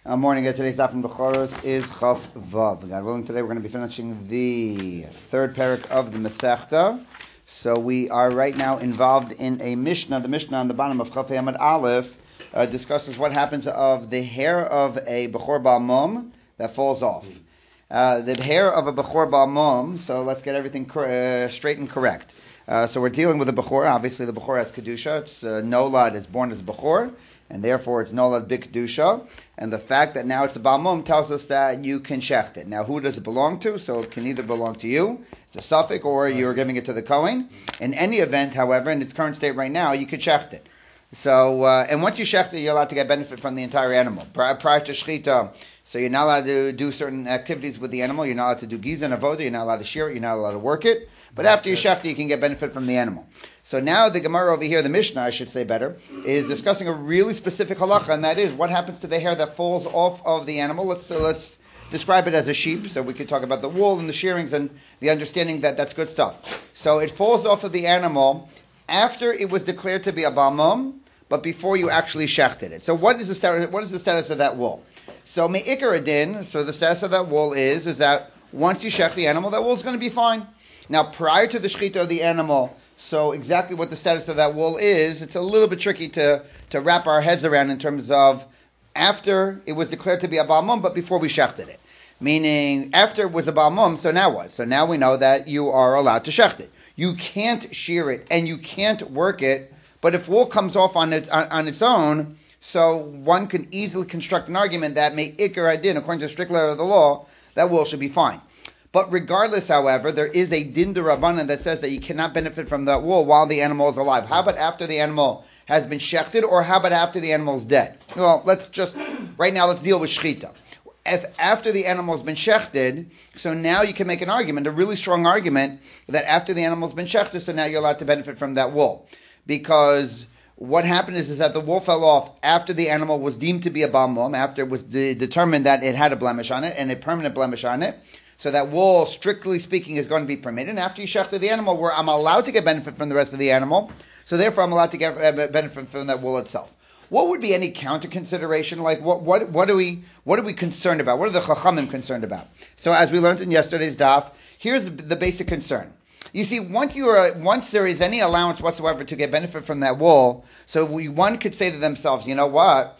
Morning. Today's daf from Bechoros is Chaf Vav. God willing, today we're going to be finishing the third parak of the Masechta. So we are right now involved in a Mishnah. The Mishnah on the bottom of Chaf Hamad Aleph discusses what happens of the hair of a Bechor Baal Mum that falls off. The hair of a Bechor Baal Mum, so let's get everything straight and correct. So we're dealing with a Bechor. Obviously the Bechor has Kedusha. It's Nolad is born as a Bechor, and therefore it's Nolad B'Kedusha. And the fact that now it's a Baal Mum tells us that you can shecht it. Now, who does it belong to? So it can either belong to you, it's a suffix, or you're giving it to the Kohen. In any event, however, in its current state right now, you can shecht it. So, and once you shecht it, you're allowed to get benefit from the entire animal. Prior to shechita, so you're not allowed to do certain activities with the animal. You're not allowed to do giza and avoda. You're not allowed to shear it. You're not allowed to work it. But after you shecht it, you can get benefit from the animal. So now the Gemara over here, the Mishnah, I should say better, is discussing a really specific halacha, and that is what happens to the hair that falls off of the animal. Let's describe it as a sheep, so we could talk about the wool and the shearings and the understanding that that's good stuff. So it falls off of the animal after it was declared to be a Baal Mum, but before you actually shechted it. So what is the status of that wool? So me'ikar adin, so the status of that wool is that once you shecht the animal, that wool is going to be fine. Now, prior to the shechita of the animal, so exactly what the status of that wool is, it's a little bit tricky to wrap our heads around in terms of after it was declared to be a Baal Mum, but before we shechted it. Meaning, after it was a Baal Mum, so now what? So now we know that you are allowed to shecht it. You can't shear it, and you can't work it, but if wool comes off on its own, so one can easily construct an argument that me'ikar adin, according to the strict letter of the law, that wool should be fine. But regardless, however, there is a din d'Rabbanan that says that you cannot benefit from that wool while the animal is alive. How about after the animal has been shechted, or how about after the animal is dead? Well, let's deal with shechita. If after the animal has been shechted, so now you can make an argument, a really strong argument, that after the animal has been shechted, so now you're allowed to benefit from that wool. Because what happened is that the wool fell off after the animal was deemed to be a Baal Mum, after it was determined that it had a blemish on it, and a permanent blemish on it. So that wool, strictly speaking, is going to be permitted. And after you shechted the animal, where I'm allowed to get benefit from the rest of the animal, so therefore I'm allowed to get benefit from that wool itself. What would be any counter consideration? Like what are we concerned about? What are the Chachamim concerned about? So as we learned in yesterday's daf, here's the basic concern. You see, once there is any allowance whatsoever to get benefit from that wool, so one could say to themselves, you know what?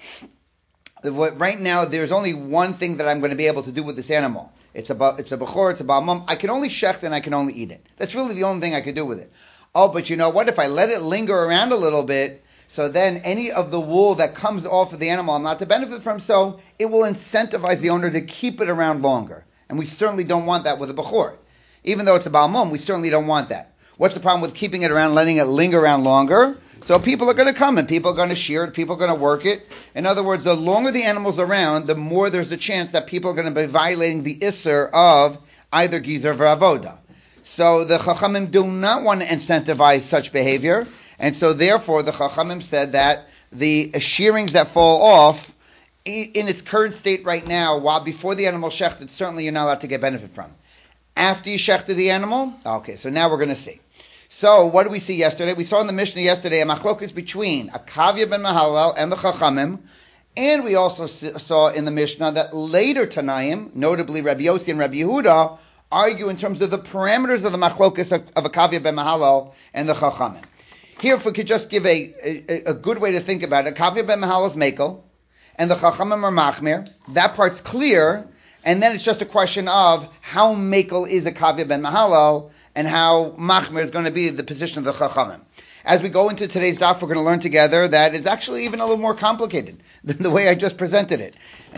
Right now there's only one thing that I'm going to be able to do with this animal. It's a Bechor, it's a Baal Mum. I can only shecht and I can only eat it. That's really the only thing I could do with it. Oh, but you know what? If I let it linger around a little bit, so then any of the wool that comes off of the animal I'm not to benefit from, so it will incentivize the owner to keep it around longer. And we certainly don't want that with a Bechor. Even though it's a Baal Mum, we certainly don't want that. What's the problem with keeping it around, letting it linger around longer? So people are going to come and people are going to shear it, people are going to work it. In other words, the longer the animal's around, the more there's a chance that people are going to be violating the Isser of either Gizer or Avoda. So the Chachamim do not want to incentivize such behavior, and so therefore the Chachamim said that the shearings that fall off in its current state right now, while before the animal shechted, certainly you're not allowed to get benefit from. After you shechted the animal, okay, so now we're going to see. So, what did we see yesterday? We saw in the Mishnah yesterday a machlokas between Akavya ben Mahalal and the Chachamim, and we also saw in the Mishnah that later Tanaim, notably Rabbi Yossi and Rabbi Yehuda, argue in terms of the parameters of the machlokas of Akavya ben Mahalal and the Chachamim. Here, if we could just give a good way to think about it, Akavya ben Mahalal is Mekel, and the Chachamim are Machmir. That part's clear, and then it's just a question of how Mekel is Akavya ben Mahalal, and how Machmir is going to be the position of the Chachamim. As we go into today's daf, we're going to learn together that it's actually even a little more complicated than the way I just presented it.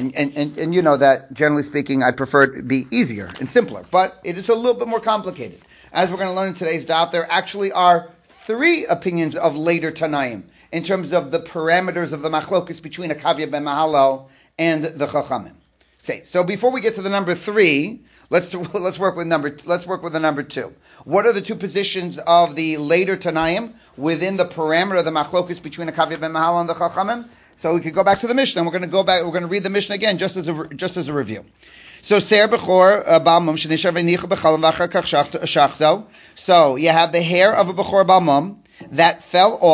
And you know that, generally speaking, I prefer it to be easier and simpler, but it is a little bit more complicated. As we're going to learn in today's daf, there actually are three opinions of later Tanaim in terms of the parameters of the machlokas between Akavya ben Mahalal and the Chachamim. So before we get to the number three, Let's work with the number two. What are the two positions of the later Tanaim within the parameter of the machlokus between Akavya ben Mahalal and the Chachamim? So we could go back to the Mishnah. We're going to read the Mishnah again, just as a review. So Seir Bechor Baal Mum Shenishav V'Nicha B'Chalav V'Achar Kach Shachto. So you have the hair of a Bechor Baal Mum that fell off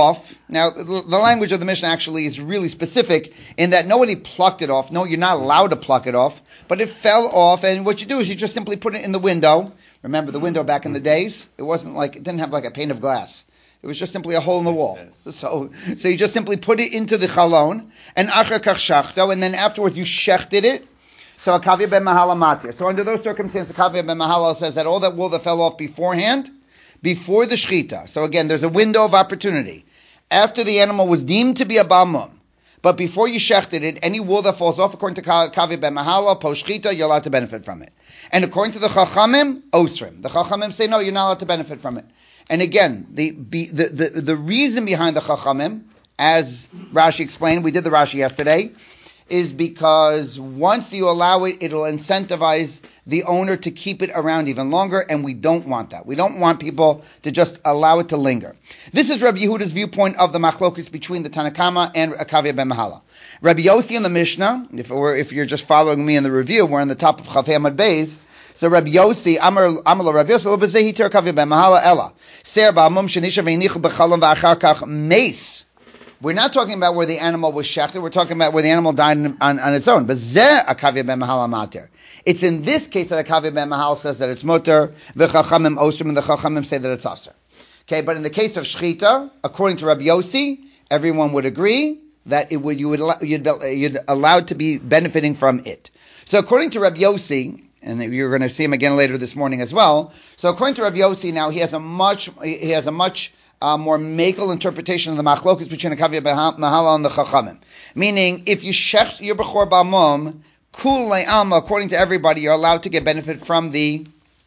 Now, the language of the Mishnah actually is really specific in that nobody plucked it off. No, you're not allowed to pluck it off, but it fell off, and what you do is you just simply put it in the window. Remember the window back in the days? It didn't have like a pane of glass. It was just simply a hole in the wall. So you just simply put it into the chalon, and achar kach shachto, and then afterwards you shechted it. So a kavya ben mahala matir. So under those circumstances, kavya ben mahala says that all that wool that fell off beforehand, before the shechita. So again, there's a window of opportunity. After the animal was deemed to be a balmum, but before you shechted it, any wool that falls off, according to kavya ben mahala, post shechita, you're allowed to benefit from it. And according to the chachamim, osrim. The chachamim say no, you're not allowed to benefit from it. And again, the reason behind the chachamim, as Rashi explained, we did the Rashi yesterday, is because once you allow it, it'll incentivize the owner to keep it around even longer, and we don't want that. We don't want people to just allow it to linger. This is Rabbi Yehuda's viewpoint of the machlokes between the Tanakama and Kavya ben Mahala. Rabbi Yossi in the Mishnah, if you're just following me in the review, we're on the top of Chafei Amud Beis. So Rabbi Yossi, Amar lo Rabbi Yossi, lo b'zeh hitir Kavya ben Mahala ela. Ser ba'amum shenisha v'inichu b'chalon v'achar kach meis. We're not talking about where the animal was shechted. We're talking about where the animal died on its own. But zeh a kavya ben mahala mater. It's in this case that a kavya ben mahal says that it's muter. The chachamim osrim and the chachamim say that it's aser. Okay, but in the case of shechita, according to Rabbi Yossi, everyone would agree that you'd allowed to be benefiting from it. So according to Rabbi Yossi, and you're going to see him again later this morning as well. So according to Rabbi Yossi, now he has a much more makel interpretation of the machlokes between the kavya mahala and the chachamim. Meaning, if you shech your bechor balmum, kul le'alma, according to everybody, you're allowed to get benefit from the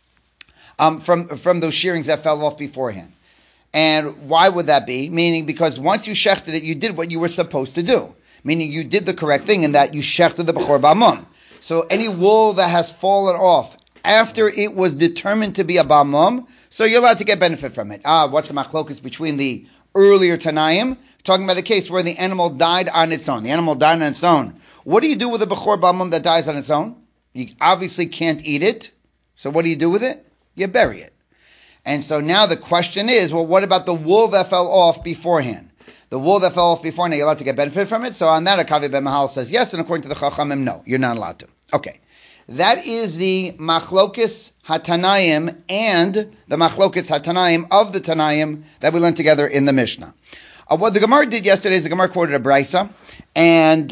from those shearings that fell off beforehand. And why would that be? Meaning, because once you shechted it, you did what you were supposed to do. Meaning, you did the correct thing in that you shechted the bechor balmum. So any wool that has fallen off after it was determined to be a balmum, so you're allowed to get benefit from it. What's the machlokus between the earlier Tanaim? Talking about a case where the animal died on its own. The animal died on its own. What do you do with a bechor balmum that dies on its own? You obviously can't eat it. So what do you do with it? You bury it. And so now the question is, well, what about the wool that fell off beforehand? The wool that fell off beforehand, you're allowed to get benefit from it? So on that, a kavya ben mahal says yes, and according to the chachamim, no, you're not allowed to. Okay. That is the machlokes hatanaim and the machlokes hatanaim of the Tanaim that we learned together in the Mishnah. What the Gemara did yesterday is the Gemara quoted a brisa, and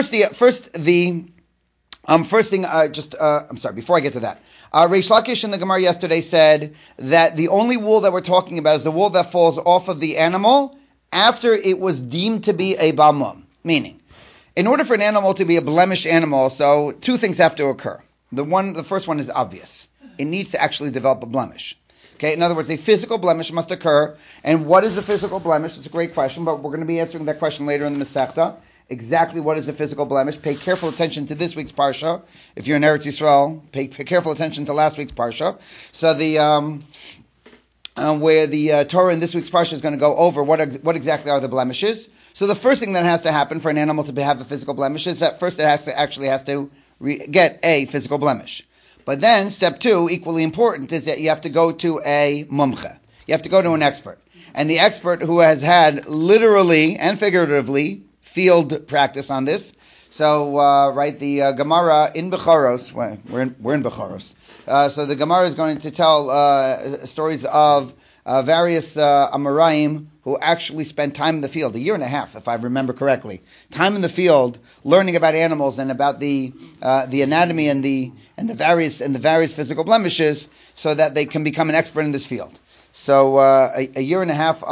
before I get to that, Reish Lakish in the Gemara yesterday said that the only wool that we're talking about is the wool that falls off of the animal after it was deemed to be a balmum, meaning, in order for an animal to be a blemished animal, so two things have to occur. The first one is obvious. It needs to actually develop a blemish. Okay, in other words, a physical blemish must occur. And what is the physical blemish? It's a great question, but we're going to be answering that question later in the Masechta. Exactly what is the physical blemish? Pay careful attention to this week's parsha. If you're in Eretz Yisrael, pay careful attention to last week's parsha. So where the Torah in this week's parsha is going to go over what exactly are the blemishes. So the first thing that has to happen for an animal to have a physical blemish is that first it has to get a physical blemish. But then step two, equally important, is that you have to go to a mumche. You have to go to an expert. And the expert who has had literally and figuratively field practice on this. So, the Gemara in Bechoros, we're in Bechoros. So the Gemara is going to tell stories of various Amoraim who actually spent time in the field, 1.5 years, if I remember correctly, time in the field learning about animals and about the anatomy and the various physical blemishes, so that they can become an expert in this field. So a 1.5 years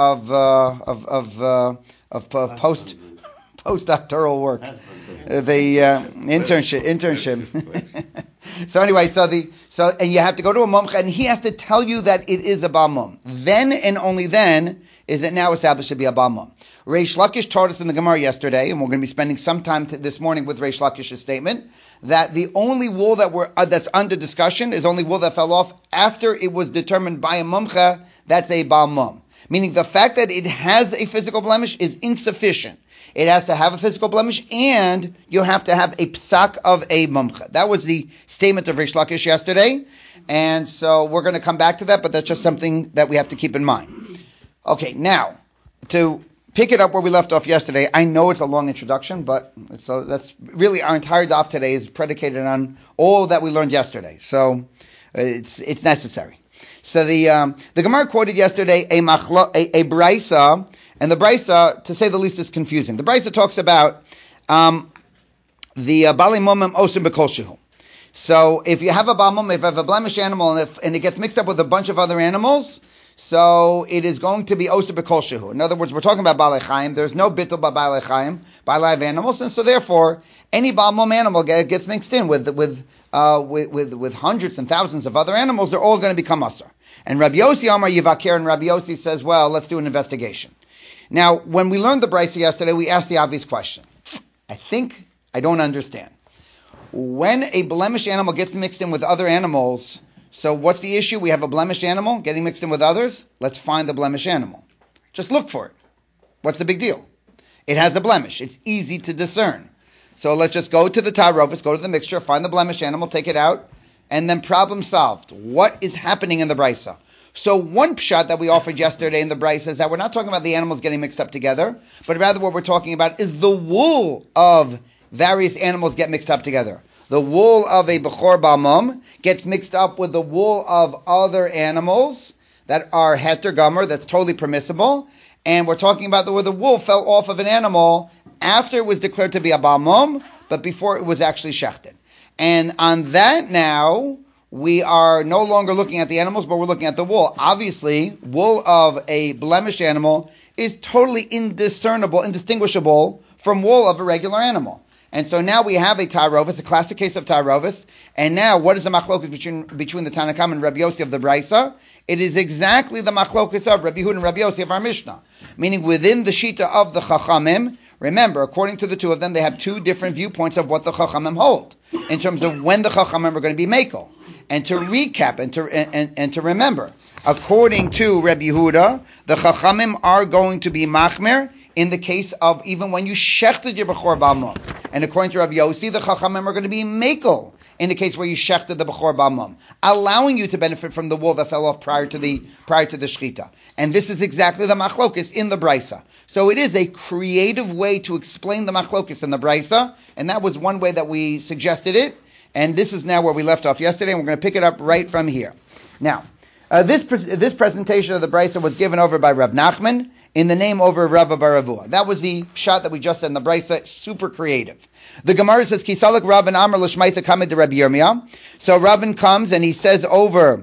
of postdoctoral work, the internship. So anyway, and you have to go to a mumcha, and he has to tell you that it is a balmum. Then and only then is it now established to be a balmum. Reish Lakish taught us in the Gemara yesterday, and we're going to be spending some time this morning with Reish Lakish's statement, that the only wool that's under discussion is only wool that fell off after it was determined by a mumcha that's a balmum. Meaning the fact that it has a physical blemish is insufficient. It has to have a physical blemish, and you have to have a psak of a mumcha. That was the statement of Reish Lakish yesterday, and so we're going to come back to that, but that's just something that we have to keep in mind. Okay, now, to pick it up where we left off yesterday. I know it's a long introduction, but that's really our entire daf today is predicated on all that we learned yesterday. So it's necessary. So the Gemara quoted yesterday a brisa, and the brisa, to say the least, is confusing. The brisa talks about the bali momim osim b'kol. So if you have a bal mum, if you have a blemished animal, and it gets mixed up with a bunch of other animals, so it is going to be osim b'kol shehu. In other words, we're talking about balei chaim. There's no bittul by balei chaim, by live animals, and so therefore any bal mum animal gets mixed in with hundreds and thousands of other animals. They're all going to become asur. And Rabbi Yossi Amar Yivakir, and Rabbi Yossi says, well, let's do an investigation. Now, when we learned the brisa yesterday, we asked the obvious question. I don't understand. When a blemished animal gets mixed in with other animals, so what's the issue? We have a blemished animal getting mixed in with others. Let's find the blemished animal. Just look for it. What's the big deal? It has a blemish. It's easy to discern. So let's just go to the tarovis, go to the mixture, find the blemished animal, take it out, and then problem solved. What is happening in the brisa? So one pshat that we offered yesterday in the brisa is that we're not talking about the animals getting mixed up together, but rather what we're talking about is the wool of various animals get mixed up together. The wool of a bechor bal mum gets mixed up with the wool of other animals that are heter gomer, that's totally permissible. And we're talking about where the wool fell off of an animal after it was declared to be a bal mum, but before it was actually shechted. And on that now, we are no longer looking at the animals, but we're looking at the wool. Obviously, wool of a blemished animal is totally indistinguishable from wool of a regular animal. And so now we have a tarovis, a classic case of tarovis. And now, what is the machlokus between the Tanakam and Rabbi Yossi of the Brisa? It is exactly the machlokus of Rabbi Yehuda and Rabbi Yossi of our Mishnah. Meaning within the shita of the Chachamim, remember, according to the two of them, they have two different viewpoints of what the Chachamim hold in terms of when the Chachamim are going to be mekel. And to recap and to remember, according to Rabbi Yehuda, the Chachamim are going to be machmer in the case of even when you shechted your bechor bal mum. And according to Rabbi Yossi, the Chachamim are going to be mekel in the case where you shechted the bechor bal mum, allowing you to benefit from the wool that fell off prior to the shechita. And this is exactly the machlokus in the brisa. So it is a creative way to explain the machlokus in the brisa, and that was one way that we suggested it. And this is now where we left off yesterday, and we're going to pick it up right from here. Now, this presentation of the brisa was given over by Rav Nachman in the name over Rav Baravua. That was the shot that we just said in the brisa, super creative. The Gemara says, Kisalak Rabban Amar L'Shmaita Kamed Rabbi Yirmiyah. So Rabban comes and he says over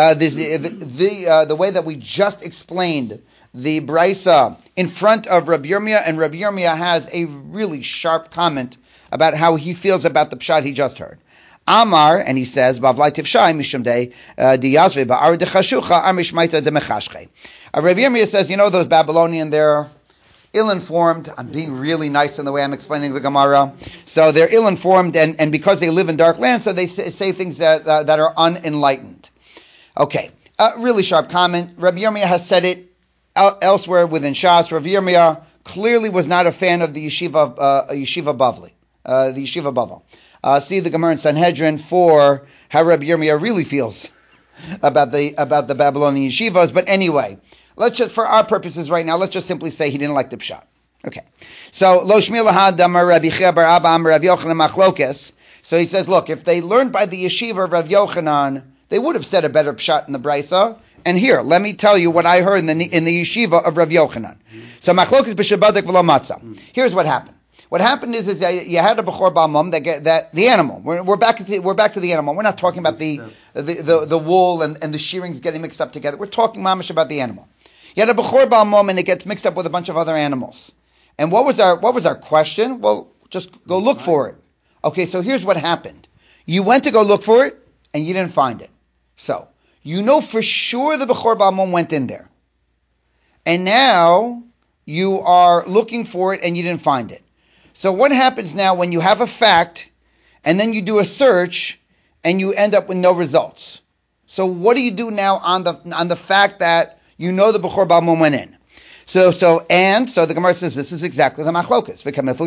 the way that we just explained the brisa in front of Rabbi Yirmiyah, and Rabbi Yirmiyah has a really sharp comment about how he feels about the pshat he just heard. Amar, and he says, Bavlai Tivshai Mishum De Diyazve Ba'ar Dechashucha Amishmaita Demechashche. Rabbi Yirmiyah says, those Babylonian, they're ill-informed. I'm being really nice in the way I'm explaining the Gemara. So they're ill-informed, and because they live in dark land, so they say things that are unenlightened. Okay, really sharp comment. Rabbi Yirmiyah has said it elsewhere within Shas. Rabbi Yirmiyah clearly was not a fan of the Yeshiva Bavli, the Yeshiva Bavel. See the Gemara in Sanhedrin for how Rabbi Yirmiyah really feels about the Babylonian yeshivas. But anyway, let's just, for our purposes right now, let's just simply say he didn't like the pshat. Okay. So Lo Shmi Lahad Damar Rabbi Chia bar Abba Amar Rav Yochanan Machlokes. So he says, look, if they learned by the yeshiva of Rav Yochanan, they would have said a better pshat in the brisa. And here, let me tell you what I heard in the yeshiva of Rav Yochanan. So Machlokes b'shabadak v'lo matzah. Here's what happened. What happened is that you had a bechor bal mum that the animal. We're back to the animal. We're not talking about the wool and the shearings getting mixed up together. We're talking mamish about the animal. You had a bechor bal mum and it gets mixed up with a bunch of other animals. And what was our question? Well, just go look for it. Okay, so here's what happened. You went to go look for it and you didn't find it. So for sure the bechor bal mum went in there. And now you are looking for it and you didn't find it. So what happens now when you have a fact and then you do a search and you end up with no results? So what do you do now on the fact that the bechor bal mum went in? So the Gemara says this is exactly the machlokas.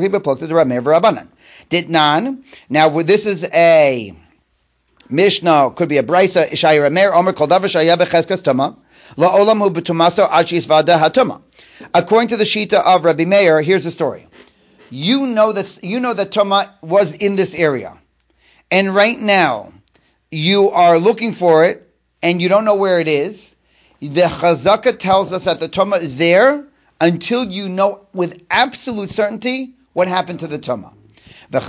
Ditnan. Now this is a Mishnah, could be a brisa. Ishayir Amer Omer Kol Davar Shaya Becheskas Tuma LaOlam Hu B'Tumaso Ad She'Yisvada HaTuma. According to the Shita of Rabbi Meir, here's the story. You know that Tuma was in this area, and right now you are looking for it, and you don't know where it is. The Chazaka tells us that the Tuma is there until you know with absolute certainty what happened to the Tuma. And the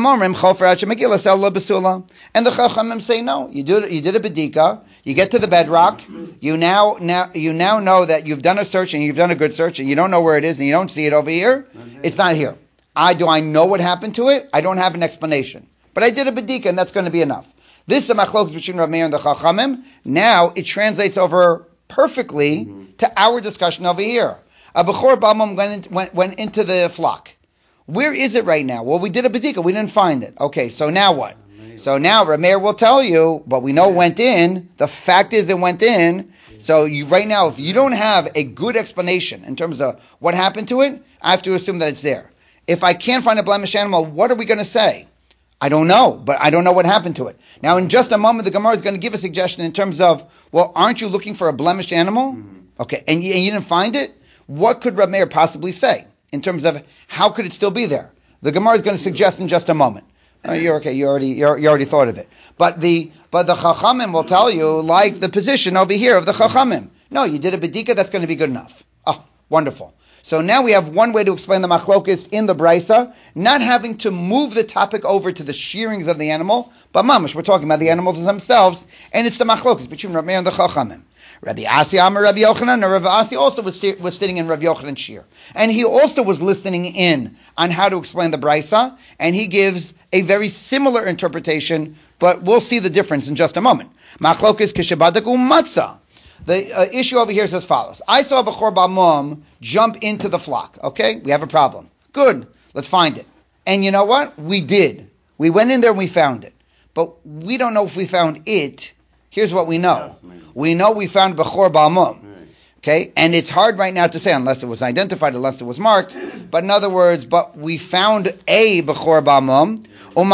Chachamim say no. You did a bedika. You get to the bedrock. You now know that you've done a search and you've done a good search and you don't know where it is and you don't see it over here. It's not here. Do I know what happened to it? I don't have an explanation, but I did a bedika and that's going to be enough. This is the machlokes between Rav Meir and the Chachamim. Now it translates over perfectly to our discussion over here. A Bechor Bamam went into the flock. Where is it right now? Well, we did a bedika. We didn't find it. Okay, so now what? So now Rav Meir will tell you, but we know it went in. The fact is it went in. So right now, if you don't have a good explanation in terms of what happened to it, I have to assume that it's there. If I can't find a blemished animal, what are we going to say? I don't know, but I don't know what happened to it. Now, in just a moment, the Gemara is going to give a suggestion in terms of, well, aren't you looking for a blemished animal? Okay, and you didn't find it? What could Rav Meir possibly say in terms of how could it still be there? The Gemara is going to suggest in just a moment. You're okay. You already thought of it. But the Chachamim will tell you, like the position over here of the Chachamim. No, you did a bedika. That's going to be good enough. Oh, wonderful. So now we have one way to explain the machlokus in the Brisa, not having to move the topic over to the shearings of the animal, but mamash, we're talking about the animals themselves, and it's the machlokus between Rav Meir and the Chachamim. Rabbi Asi Amar Rabbi Yochanan, or Rabbi Asi also was sitting in Rabbi Yochanan's shir, and he also was listening in on how to explain the Brisa, and he gives a very similar interpretation, but we'll see the difference in just a moment. Machlokus k'shebadaku matzah. The issue over here is as follows. I saw Bechor Bamum jump into the flock. Okay? We have a problem. Good. Let's find it. And you know what? We did. We went in there and we found it. But we don't know if we found it. Here's what we know. We know we found Bechor Bamum. Okay? And it's hard right now to say unless it was identified, unless it was marked. But in other words, but we found a Bechor Bamum. The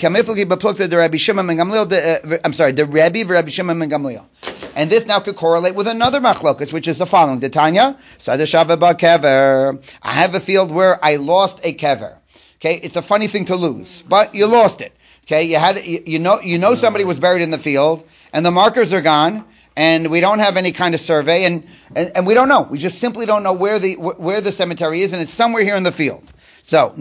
Rebbe Rabbi Shimon ben Gamliel. And this now could correlate with another machlokas, which is the following. The Tanya, kever. I have a field where I lost a kever. Okay, it's a funny thing to lose, but you lost it. Okay, you know somebody was buried in the field, and the markers are gone, and we don't have any kind of survey, and we don't know. We just simply don't know where the cemetery is, and it's somewhere here in the field. So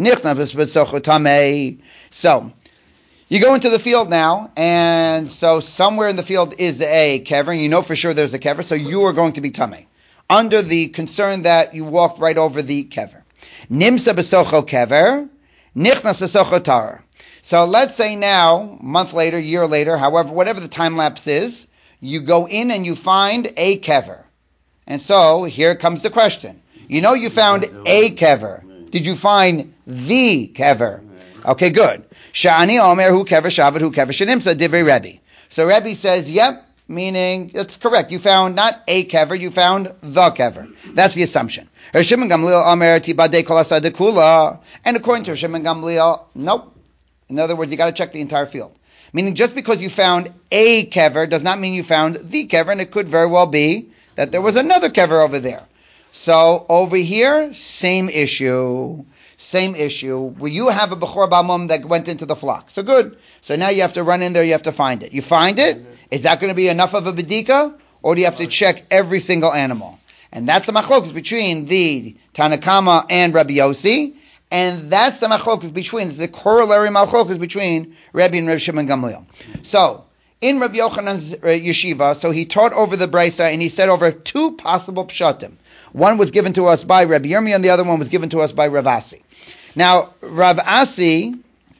you go into the field now, and so somewhere in the field is a kever, and you know for sure there's a kever, so you are going to be tamei, under the concern that you walked right over the kever. Nimsa b'socho kever, nichnas b'socho tar. So let's say now, month later, year later, however, whatever the time lapse is, you go in and you find a kever. And so here comes the question. You know you found a kever. Did you find the kever? Okay, good. Sha'ani omer hu kever shavat hu kever shenimsa divrei Rebbe. So Rebbe says, yep, meaning that's correct. You found not a kever, you found the kever. That's the assumption. Shimon Gamliel omer tibadei kol asad kula. And according to Shimon Gamliel, nope. In other words, you got to check the entire field. Meaning just because you found a kever does not mean you found the kever, and it could very well be that there was another kever over there. So over here, same issue, where you have a Bechor Bamum that went into the flock. So good. So now you have to run in there, you have to find it. You find it, is that going to be enough of a bedika, or do you have to check every single animal? And that's the machlokas between the Tanakama and Rabbi Yossi, and that's the machlokas between, it's the corollary machlokas between Rabbi and Rabbi Shimon Gamliel. So, in Rabbi Yochanan's yeshiva, so he taught over the Brisa, and he said over two possible pshatim. One was given to us by Rabbi Yirmiyah, and the other one was given to us by Rav Asi. Now, Rav Asi,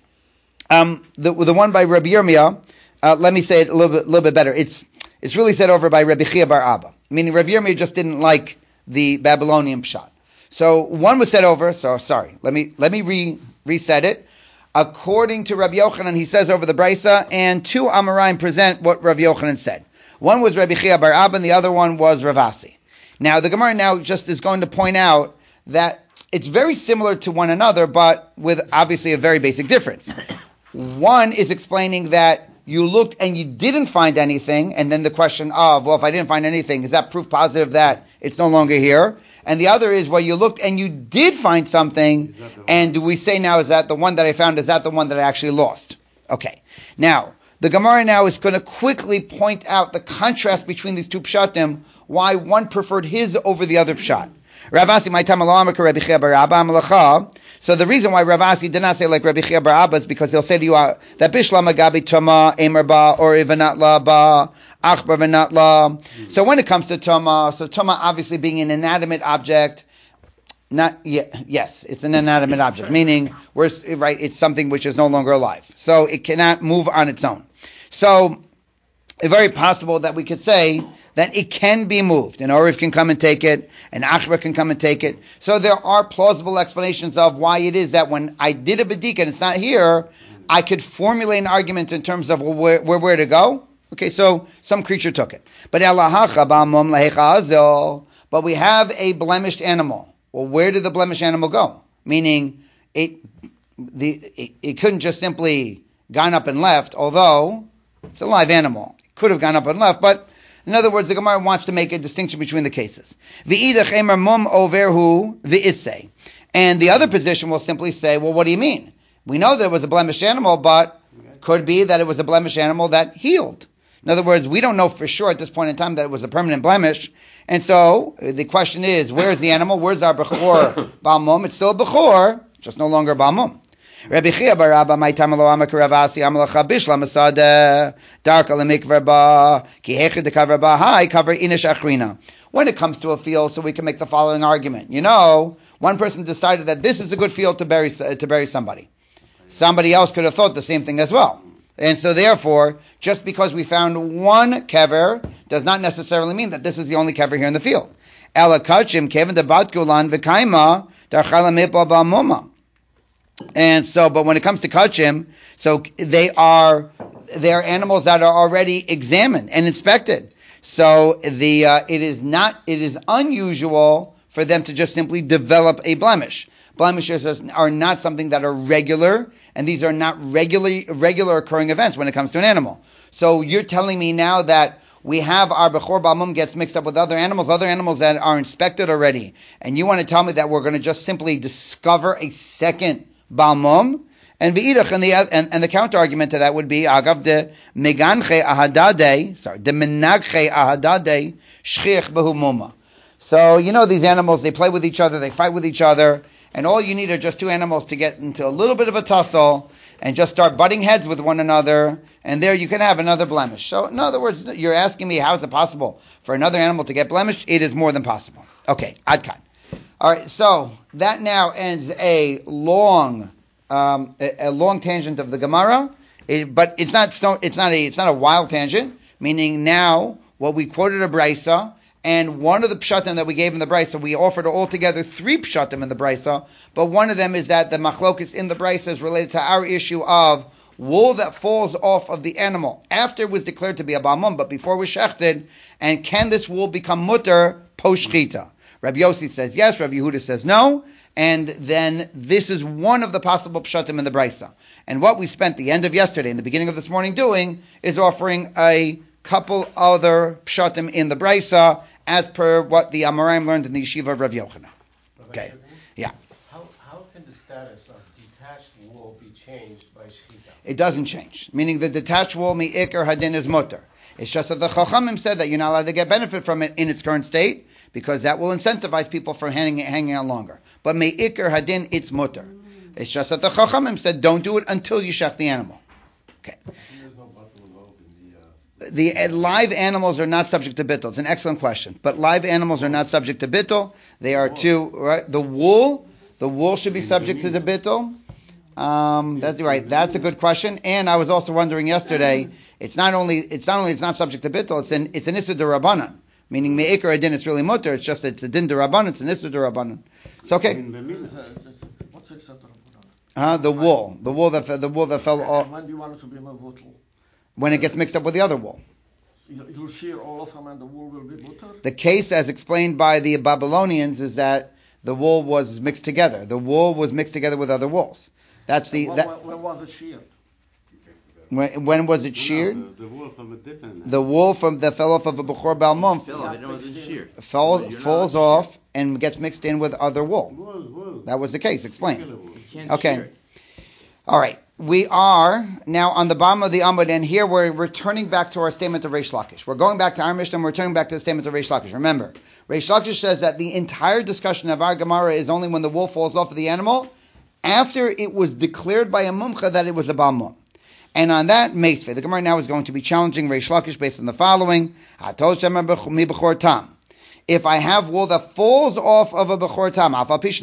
the one by Rabbi Yirmiyah, let me say it a little bit better. It's really said over by Rabbi Chia bar Abba, meaning Rabbi Yirmiyah just didn't like the Babylonian pshat. So one was said over. So sorry, let me reset it. According to Rabbi Yochanan, he says over the Brisa, and two Amoraim present what Rabbi Yochanan said. One was Rabbi Chia bar Abba, and the other one was Rav Asi. Now, the Gemara now just is going to point out that it's very similar to one another, but with obviously a very basic difference. One is explaining that you looked and you didn't find anything, and then the question of, well, if I didn't find anything, is that proof positive that it's no longer here? And the other is, well, you looked and you did find something, and do we say now, is that the one that I found, is that the one that I actually lost? Okay. Now, the Gemara now is going to quickly point out the contrast between these two pshatim, why one preferred his over the other pshat. Ravasi, my time Rabbi. So the reason why Ravasi did not say like Rabbi Chia bar Abba is because he'll say to you that Bishlam Agabi Tama Emer Ba or Ivanatla Ba Achbar Vanatla. So when it comes to Tama, so Tama obviously being an inanimate object, yes, it's an inanimate object, meaning it's something which is no longer alive, so it cannot move on its own. So it's very possible that we could say that it can be moved. An Oriv can come and take it, an Achbar can come and take it. So there are plausible explanations of why it is that when I did a B'dika and it's not here, I could formulate an argument in terms of where to go. Okay, so some creature took it. But we have a blemished animal. Well, where did the blemished animal go? Meaning, it couldn't just simply gone up and left, although it's a live animal. It could have gone up and left, but in other words, the Gemara wants to make a distinction between the cases. And the other position will simply say, well, what do you mean? We know that it was a blemished animal, but could be that it was a blemished animal that healed. In other words, we don't know for sure at this point in time that it was a permanent blemish. And so the question is, where's the animal? Where's our Bechor Balmum? It's still a Bechor, just no longer Balmum. Rabbi Chia bar Abba, my time lo amak Ravasi amalacha bishla masada darka lemikver ba ki hechid dekaver ba hai cover inish achrina. When it comes to a field, so we can make the following argument. One person decided that this is a good field to bury somebody. Somebody else could have thought the same thing as well. And so therefore, just because we found one kever does not necessarily mean that this is the only kever here in the field. Ela kachim kevin debat gulan v'kaima darchala mipla ba'muma. And so, but when it comes to kachim, so they are animals that are already examined and inspected. So it is unusual for them to just simply develop a blemish. Blemishes are not something that are regular, and these are not regular occurring events when it comes to an animal. So you're telling me now that we have our Bechor Balmum gets mixed up with other animals that are inspected already, and you want to tell me that we're going to just simply discover a second Balmum? And the counter argument to that would be agav de menagche ahadade shchich behumuma. So these animals, they play with each other, they fight with each other, and all you need are just two animals to get into a little bit of a tussle and just start butting heads with one another, and there you can have another blemish. So in other words, you're asking me how is it possible for another animal to get blemished? It is more than possible. Okay, adkan. All right, so that now ends a long tangent of the Gemara, but it's not a wild tangent. Meaning now what we quoted a brisa, and one of the pshatim that we gave in the brisa, we offered altogether 3 pshatim in the brisa, but one of them is that the machlokes in the brisa is related to our issue of wool that falls off of the animal after it was declared to be a balmum, but before it was shechted, and can this wool become mutter post shchita? Rabbi Yossi says yes, Rabbi Yehuda says no, and then this is one of the possible pshatim in the brisa. And what we spent the end of yesterday and the beginning of this morning doing is offering a couple other pshatim in the brisa as per what the Amoraim learned in the yeshiva of Rav Yochanan. Okay, yeah. How can the status of detached wool be changed by shechita? It doesn't change. Meaning the detached wool mi'ikar hadin is mutter. It's just that the Chachamim said that you're not allowed to get benefit from it in its current state, because that will incentivize people from hanging on longer. But me'ikar hadin, it's mutter. It's just that the Chachamim said don't do it until you shech the animal. Okay. The live animals are not subject to bittul. It's an excellent question. But live animals are not subject to bittul. They are right? The wool should be subject to the bittul. That's right. That's a good question. And I was also wondering yesterday, it's not not subject to bittul. It's an issur d'Rabbanan. Meaning me'ikar adin, it's really mutter. It's just it's a din d'Rabbanan. It's an issur d'Rabbanan. It's okay. What's issur d'Rabbanan? The wool that fell off. When do you want it to be mevutel? When it gets mixed up with the other wool. You'll shear all of them and the wool will be mutter? The case, as explained by the Babylonians, is that the wool was mixed together. The wool was mixed together with other wools. That's when was it sheared? When was it sheared? No, the wool from a different. The wool from the fell off of a Bechor Balmum falls off and gets mixed in with other wool. Wool. That was the case. Explain. Okay. All right. We are now on the bottom of the Amud, and here we're returning back to our statement of Reish Lakish. We're going back to our Mishnah, and we're returning back to the statement of Reish Lakish. Remember, Reish Lakish says that the entire discussion of our Gemara is only when the wool falls off of the animal after it was declared by a mumcha that it was a balmum. And on that, Meisvei, the Gemara now is going to be challenging Reish Lakish based on the following. If I have wool that falls off of a Bechor Tam,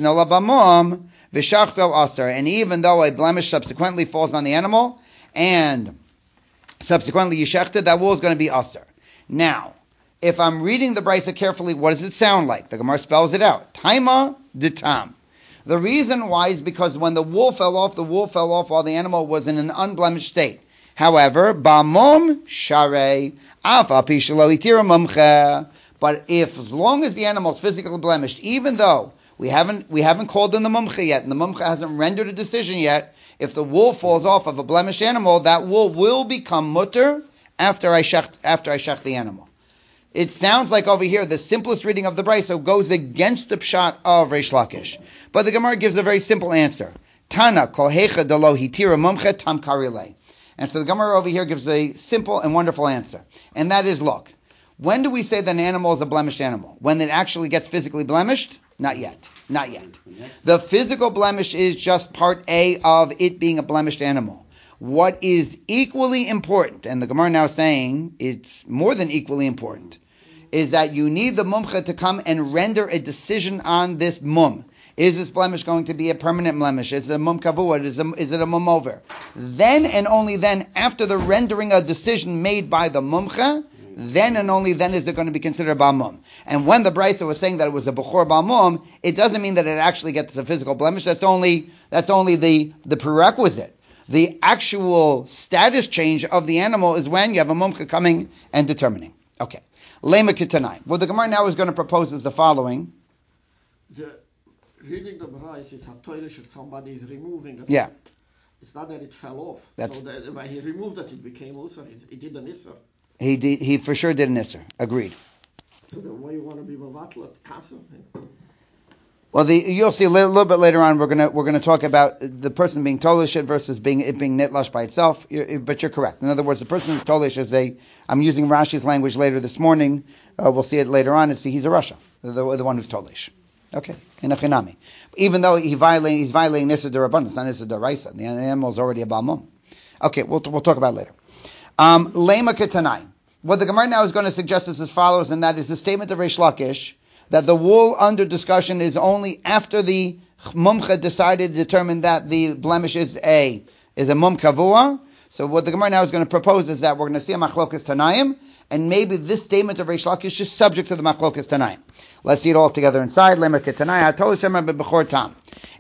and even though a blemish subsequently falls on the animal, and subsequently you shechted, that wool is going to be aser. Now, if I'm reading the Brisa carefully, what does it sound like? The Gemara spells it out. Taima de tam. The reason why is because when the wool fell off while the animal was in an unblemished state. However, bamom sharei afa pishalo itira mumcha. But if, as long as the animal is physically blemished, even though we haven't called in the mumcha yet, and the mumcha hasn't rendered a decision yet, if the wool falls off of a blemished animal, that wool will become mutter after I shech the animal. It sounds like over here the simplest reading of the Brisa goes against the pshat of Reish Lakish, but the Gemara gives a very simple answer. Tana kol hecha dalo hitira mumcha tam karilei. And so the Gemara over here gives a simple and wonderful answer, and that is, look. When do we say that an animal is a blemished animal? When it actually gets physically blemished? Not yet. The physical blemish is just part A of it being a blemished animal. What is equally important, and the Gemara now is saying it's more than equally important, is that you need the mumcha to come and render a decision on this mum. Is this blemish going to be a permanent blemish? Is it a mum kavua? Is it a mum over? Then and only then, after the rendering a decision made by the mumcha, then and only then is it going to be considered a balmum. And when the Brisa was saying that it was a bechor balmum, it doesn't mean that it actually gets a physical blemish. That's only the prerequisite. The actual status change of the animal is when you have a mumcha coming and determining. Okay. Lema kitanai. What the Gemara now is going to propose is the following. Reading the Brisa is a toilet if somebody is removing it. Yeah. It's not that it fell off. So that when he removed it became usher. He did an isser. He for sure did an isser. Agreed. So then why you want to be mevatlet kasa? Well, you'll see a little bit later on. We're gonna talk about the person being tolish versus being nitlash by itself. But you're correct. In other words, the person who's tolish is I'm using Rashi's language later this morning. We'll see it later on. He's a Rasha, the one who's tolish. Okay, in a chinami. Even though he's violating Nisa D'Rabbanan, it's not Nisa D'Oraisa. The animal is already a balmum. Okay, we'll talk about it later. Lema ketanai. What the Gemara now is going to suggest is as follows, and that is the statement of Reish Lakish that the wool under discussion is only after the mumcha decided to determine that the blemish is a mum kavua. So what the Gemara now is going to propose is that we're going to see a machlokas tanaim, and maybe this statement of Reish Lakish is subject to the machlokas tanaim. Let's see it all together inside. Lema ketanai. I told you bechor tam.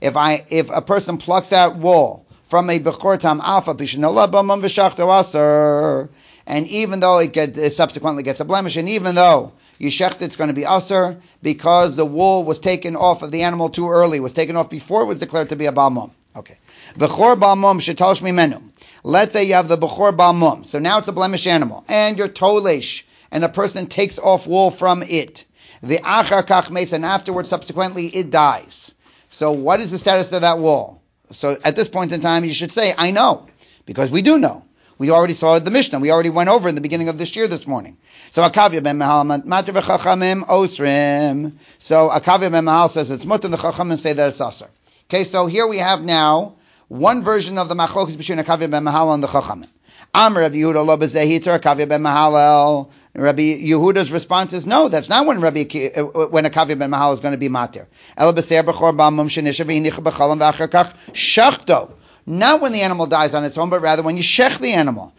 If a person plucks out wool from a bechor tam alpha bishnola b'mam v'shachto aser, and even though it subsequently gets a blemish, and even though you shecht it's going to be aser because the wool was taken off of the animal too early, was taken off before it was declared to be a balmum. Okay, bechor balmum shetalosh mimenu. Let's say you have the bechor balmum, so now it's a blemish animal, and you're tolesh, and a person takes off wool from it. The achar kach meis, and afterwards, subsequently, it dies. So what is the status of that wool? So at this point in time, you should say, I know, because we do know. We already saw the Mishnah. We already went over in the beginning of this year this morning. So Akavya ben Mahal matir v'chachamim osrim. So Akavya ben Mahal says it's mutter, the chachamim say that it's aser. Okay, so here we have now one version of the machlokas between Akavya ben Mahal and the chachamim. Amr Rabbi Yehuda lo b'zehitar Akavya ben Mahal. Rabbi Yehuda's response is no, that's not when Akavya ben Mahal is going to be matir. El b'seir b'chor b'amum shenisha v'hinicha b'chalam v'achar kach shachto. Not when the animal dies on its own, but rather when you shech the animal.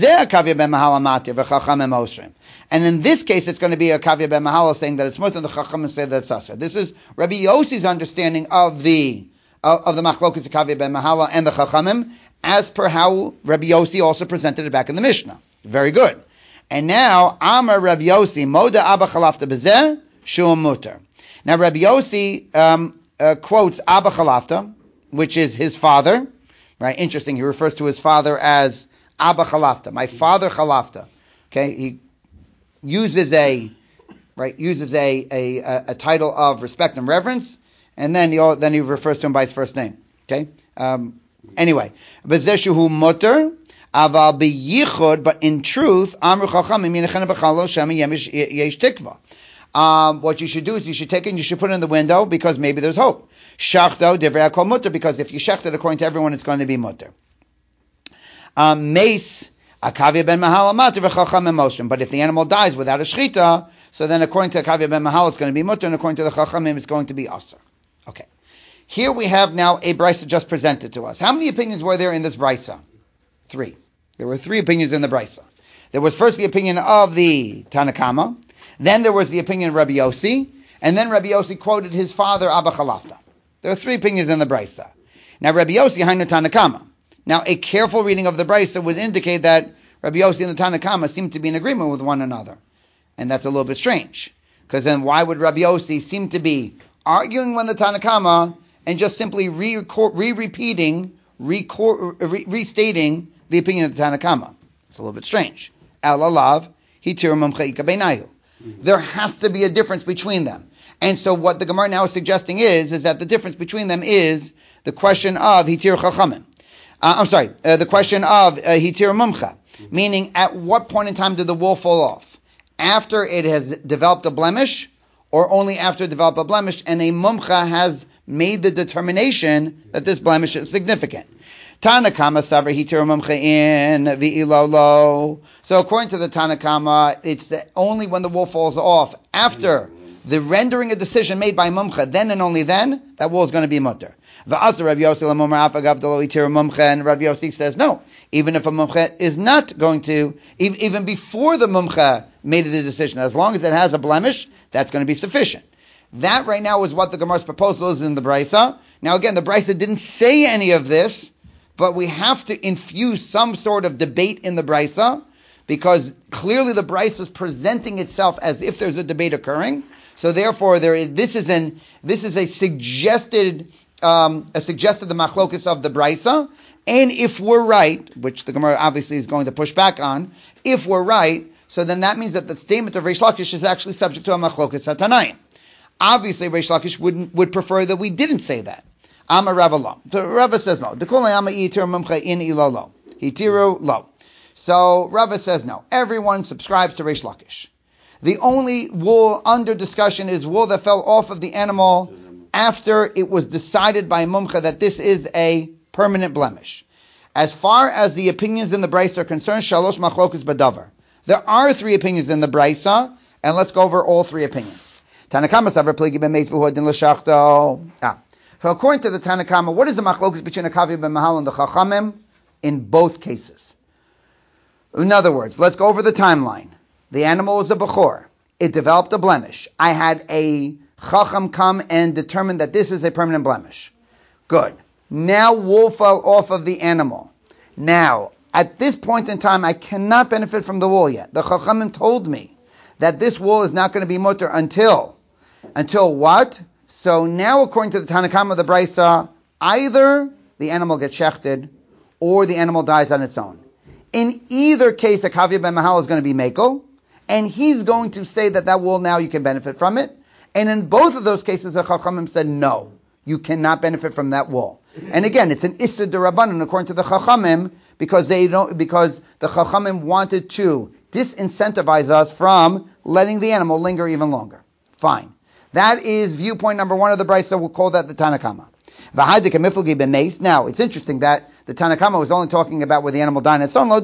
And in this case, it's going to be a kavya ben mahal saying that it's mutter, and the chachamim say that it's asr. This is Rabbi Yossi's understanding of the machlokas of kavya ben mahal and the chachamim, as per how Rabbi Yossi also presented it back in the Mishnah. Very good. And now, Amar Rabbi Yossi, Moda Abba Chalafta Bezeh, Shuam Mutter. Now, Rabbi Yossi quotes Abba Chalafta, which is his father. Right, interesting. He refers to his father as Abba Chalafta, my father Chalafta. Okay, he uses a title of respect and reverence, and then he refers to him by his first name. Okay. Anyway, Bezeshu mutter. Aval biyichud, but in truth, Amru Chachamim Yinechana b'chalo Shema yesh tikva. What you should do is you should take it and you should put it in the window because maybe there's hope. Shachto divrei kol mutter, because if you shecht it according to everyone, it's going to be mutter. Mace akavia ben mahal matter v'chachamim moshim. But if the animal dies without a shechita, so then according to akavia ben mahal, it's going to be mutter, and according to the chachamim, it's going to be aser. Okay. Here we have now a brisa just presented to us. How many opinions were there in this brisa? 3. There were 3 opinions in the brisa. There was first the opinion of the Tanakama, then there was the opinion of Rabbi Yossi, and then Rabbi Yossi quoted his father Abba Chalafta. There are 3 opinions in the brisa. Now Rabbi Yossi hainu Tanakama. Now a careful reading of the brisa would indicate that Rabbi Yossi and the Tanakama seem to be in agreement with one another, and that's a little bit strange, because then why would Rabbi Yossi seem to be arguing with the Tanakama and just simply restating the opinion of the Tanakama? It's a little bit strange. There has to be a difference between them. And so what the Gemara now is suggesting is that the difference between them is the question of hitir chachamim. The question of hitir mumcha. Meaning, at what point in time did the wool fall off? After it has developed a blemish, or only after it developed a blemish and a mumcha has made the determination that this blemish is significant. Tanakama savar hitir mumcha in v'ilolo. So according to the Tanakama, it's only when the wool falls off after the rendering a decision made by mumcha, then and only then, that wool is going to be mutter. V'asa Rabbi Yossi l'momar afagav delo hitir mumcha, and Rabbi Yossi says no. Even if a mumcha is not going to, even before the mumcha made the decision, as long as it has a blemish, that's going to be sufficient. That right now is what the Gemara's proposal is in the brisa. Now again, the brisa didn't say any of this, but we have to infuse some sort of debate in the brisa, because clearly the brisa is presenting itself as if there's a debate occurring. So therefore, this is a suggested the machlokus of the brisa. And if we're right, which the Gemara obviously is going to push back on, if we're right, so then that means that the statement of Reish Lakish is actually subject to a machlokus hatanayim. Obviously, Reish Lakish would prefer that we didn't say that. Amar Rava lo. The Rava says no. Hitiru lo. So Rava says no. Everyone subscribes to Reish Lakish. The only wool under discussion is wool that fell off of the animal after it was decided by Mumcha that this is a permanent blemish. As far as the opinions in the Brisa are concerned, shalosh machlokas badavar. There are 3 opinions in the Brisa, and let's go over all 3 opinions. Tanakama savar pligi b'meis v'huadin l'shachto. So according to the Tanakama, what is the machlokas between a kavi ben mahal and the chachamim in both cases? In other words, let's go over the timeline. The animal was a bechor. It developed a blemish. I had a chacham come and determine that this is a permanent blemish. Good. Now wool fell off of the animal. Now, at this point in time, I cannot benefit from the wool yet. The chachamim told me that this wool is not going to be mutter until what? So now, according to the Tanakama of the Brisa, either the animal gets shechted or the animal dies on its own. In either case, a kavya ben mahal is going to be mekel, and he's going to say that wool now you can benefit from it. And in both of those cases, the chachamim said no, you cannot benefit from that wool. And again, it's an issur d'Rabbanan according to the chachamim, because the chachamim wanted to disincentivize us from letting the animal linger even longer. Fine. That is viewpoint number 1 of the Brisa. We'll call that the Tanakama. Now, it's interesting that the Tanakama was only talking about where the animal died on its own.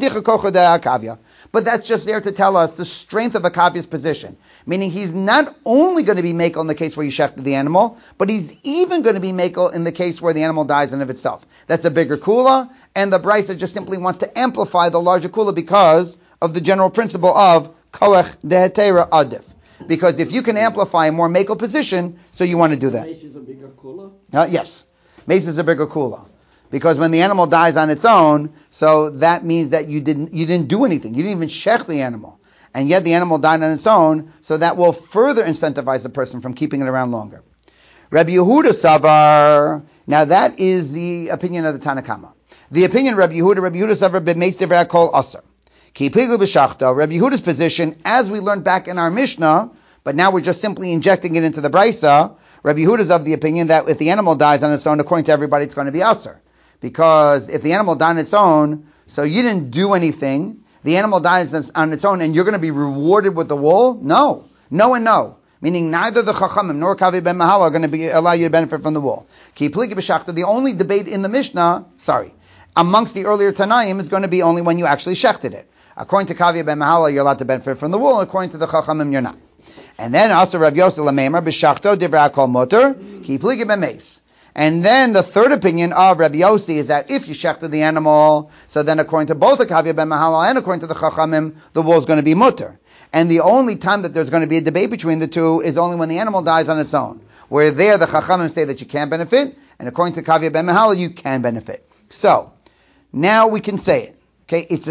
But that's just there to tell us the strength of a kavya's position. Meaning he's not only going to be makel in the case where you shechted the animal, but he's even going to be makel in the case where the animal dies in of itself. That's a bigger kula, and the Brisa just simply wants to amplify the larger kula because of the general principle of koach dehetera adif. Because if you can amplify a more makel position, so you want to do that. Mace is a bigger kula? Yes. Mace is a bigger kula. Because when the animal dies on its own, so that means that you didn't do anything. You didn't even shech the animal. And yet the animal died on its own, so that will further incentivize the person from keeping it around longer. Rabbi Yehuda Savar, now that is the opinion of the Tanakama. The opinion of Rabbi Yehuda Savar b'meis divrei kol aser. Ki piglu b'shachta. Rabbi Yehuda's position, as we learned back in our Mishnah, but now we're just simply injecting it into the Brisa. Rabbi Yehuda is of the opinion that if the animal dies on its own, according to everybody, it's going to be aser. Because if the animal died on its own, so you didn't do anything, the animal dies on its own, and you're going to be rewarded with the wool? No. No and no. Meaning neither the Chachamim nor Kavi ben Mahala are going to allow you to benefit from the wool. Ki pligi b'shachta, the only debate in the Mishnah, amongst the earlier Tanaim is going to be only when you actually shechted it. According to Kavi ben Mahala, you're allowed to benefit from the wool, and according to the Chachamim, you're not. And then also Rav Yosef Lameimar b'shachto divrei kol motor, ki pligi b'meis. And then the third opinion of Rabbi Yossi is that if you shechted the animal, so then according to both the Kavya ben Mahala and according to the Chachamim, the wool is going to be mutter. And the only time that there's going to be a debate between the two is only when the animal dies on its own. Where there the Chachamim say that you can't benefit, and according to Kavya ben Mahala, you can benefit. So, now we can say it. Okay, it's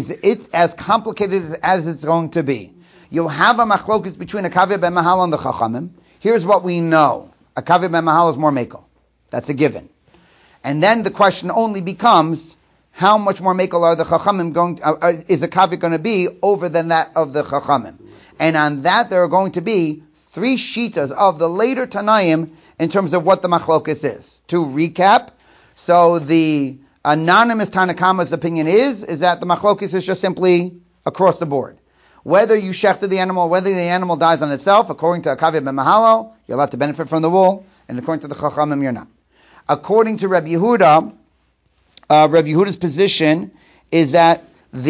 as complicated as it's going to be. You'll have a machlokus between a Kavya ben Mahala and the Chachamim. Here's what we know. A Kavya ben Mahala is more mekel. That's a given. And then the question only becomes, how much more mekel are the Chachamim is a Kavya going to be over than that of the Chachamim? And on that there are going to be 3 shitas of the later Tanaim in terms of what the machlokus is. To recap, so the anonymous Tanakama's opinion is that the machlokus is just simply across the board. Whether you shechted the animal, whether the animal dies on itself, according to a Kavya ben Mahalo, you're allowed to benefit from the wool, and according to the Chachamim, you're not. According to Rabbi Yehuda, Rabbi Yehuda's position is that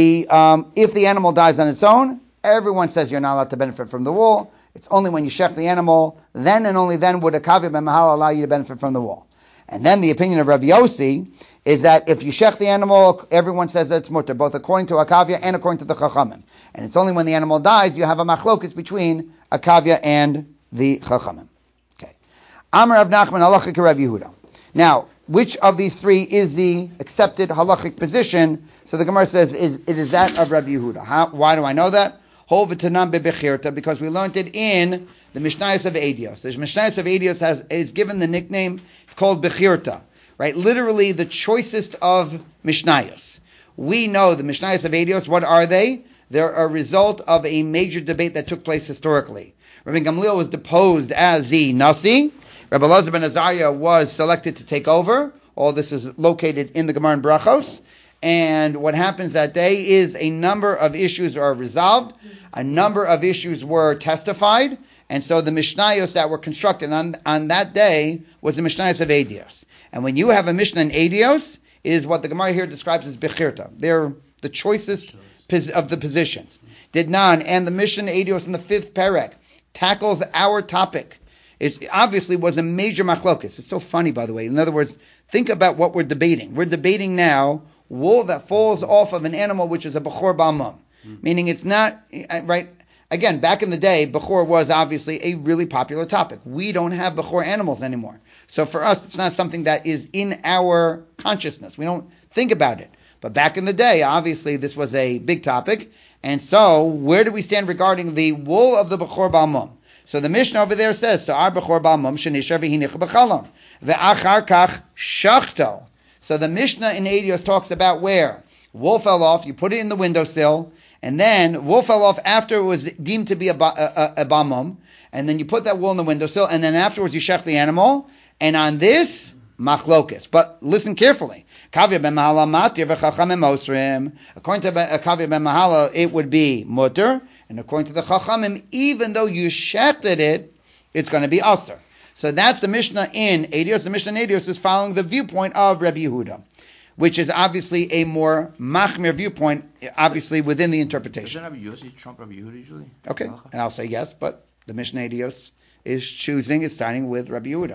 if the animal dies on its own, everyone says you're not allowed to benefit from the wool. It's only when you shech the animal, then and only then would a Kavya ben Mahalo allow you to benefit from the wool. And then the opinion of Rabbi Yossi is that if you shech the animal, everyone says that it's mutter, both according to a Kavya and according to the Chachamim. And it's only when the animal dies you have a machlokus between a Kavya and the Chachamim. Okay. Amar Rav Nachman halachic Rabbi Yehuda. Now, which of these 3 is the accepted halachic position? So the Gemara says it is that of Rabbi Yehuda. Why do I know that? Because we learned it in the Mishnayos of Eidios. The Mishnayos of Eidios is given the nickname, it's called Bechirta, right? Literally the choicest of Mishnayos. We know the Mishnayos of Eidios, what are they? They're a result of a major debate that took place historically. Rabbi Gamliel was deposed as the Nasi. Rabbi Elazar ben Azariah was selected to take over. All this is located in the Gemara in Brachos. And what happens that day is a number of issues are resolved. A number of issues were testified. And so the Mishnayos that were constructed on that day was the Mishnayos of Eidios. And when you have a Mishnah in Eidios, it is what the Gemara here describes as Bechirta. They're the choicest of the positions. Didnan, and the Mishnah in Eidios in the 5th Perek tackles our topic. It obviously was a major machlokus. It's so funny, by the way. In other words, think about what we're debating. We're debating now wool that falls off of an animal which is a Bechor Baal Mum. Meaning it's not, right? Again, back in the day, Bechor was obviously a really popular topic. We don't have Bechor animals anymore. So for us, it's not something that is in our consciousness. We don't think about it. But back in the day, obviously, this was a big topic. And so, where do we stand regarding the wool of the Bechor Baal Mum? So the Mishnah over there says, "Sa'ar bechor ba'al mum shenisha v'hinich b'chalom ve'achar kach shachto." So the Mishnah in Eidios talks about where wool fell off, you put it in the windowsill, and then wool fell off after it was deemed to be a ba'al mum, and then you put that wool in the windowsill, and then afterwards you shech the animal, and on this machlokus. But listen carefully. Kavya ben Mahala matir v'chachamim osrim. According to Kavya ben Mahala, it would be mutter. And according to the Chachamim, even though you shechted it, it's going to be aser. So that's the Mishnah in Eidios. The Mishnah in Eidios is following the viewpoint of Rabbi Yehuda, which is obviously a more machmir viewpoint, obviously within the interpretation. Doesn't Rabbi Yossi trump Rabbi Yehuda usually? Okay, and I'll say yes, but the Mishnah Eidios is starting with Rabbi Yehuda.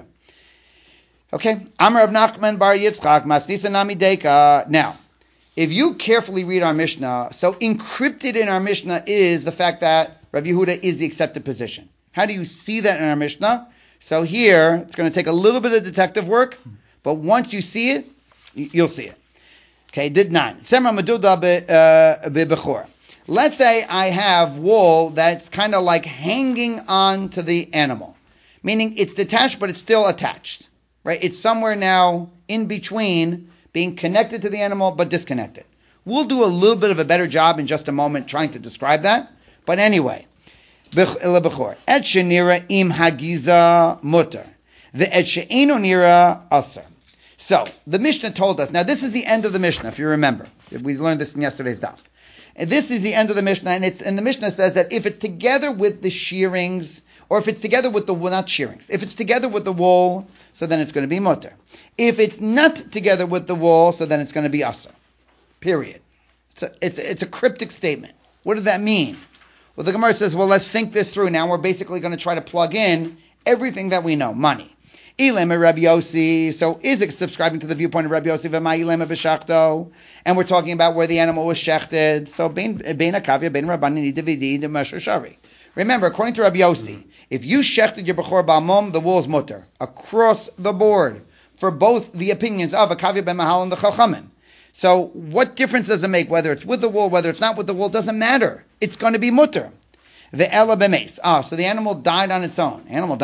Okay, Amar Rav Nachman bar Yitzchak, Masisa Nami Deka. Now, if you carefully read our Mishnah, so encrypted in our Mishnah is the fact that Rabbi Yehuda is the accepted position. How do you see that in our Mishnah? So here, it's going to take a little bit of detective work, but once you see it, you'll see it. Okay, did 9. Semra Meduda bechor. Let's say I have wool that's kind of like hanging on to the animal, meaning it's detached, but it's still attached, right? It's somewhere now in between being connected to the animal but disconnected. We'll do a little bit of a better job in just a moment trying to describe that. But anyway, et shenira im hagiza mutter, ve'et she'eno nira aser. So the Mishnah told us. Now this is the end of the Mishnah, if you remember. We learned this in yesterday's daf. And this is the end of the Mishnah, and the Mishnah says that if it's together with the shearings, or if it's together with the wool, not shearings, if it's together with the wool, so then it's going to be mutter. If it's not together with the wool, so then it's going to be aser. Period. It's a cryptic statement. What does that mean? Well, the Gemara says, well, let's think this through. Now we're basically going to try to plug in everything that we know. Money. Ilema Rabbi Yossi. So is it subscribing to the viewpoint of Rabbi Yossi? V'ma ilema b'shachto. And we're talking about where the animal was shechted. So bein akavya, bein rabbanin, idavidi, demasher shari. Remember, according to Rabbi Yossi, if you shechted your bechor ba'amom, the wool is mutter. Across the board. For both the opinions of akavya ben mahal and the chachamim. So what difference does it make? Whether it's with the wool, whether it's not with the wool, doesn't matter. It's going to be mutter. Ve'ela b'meis. So the animal died on its own. According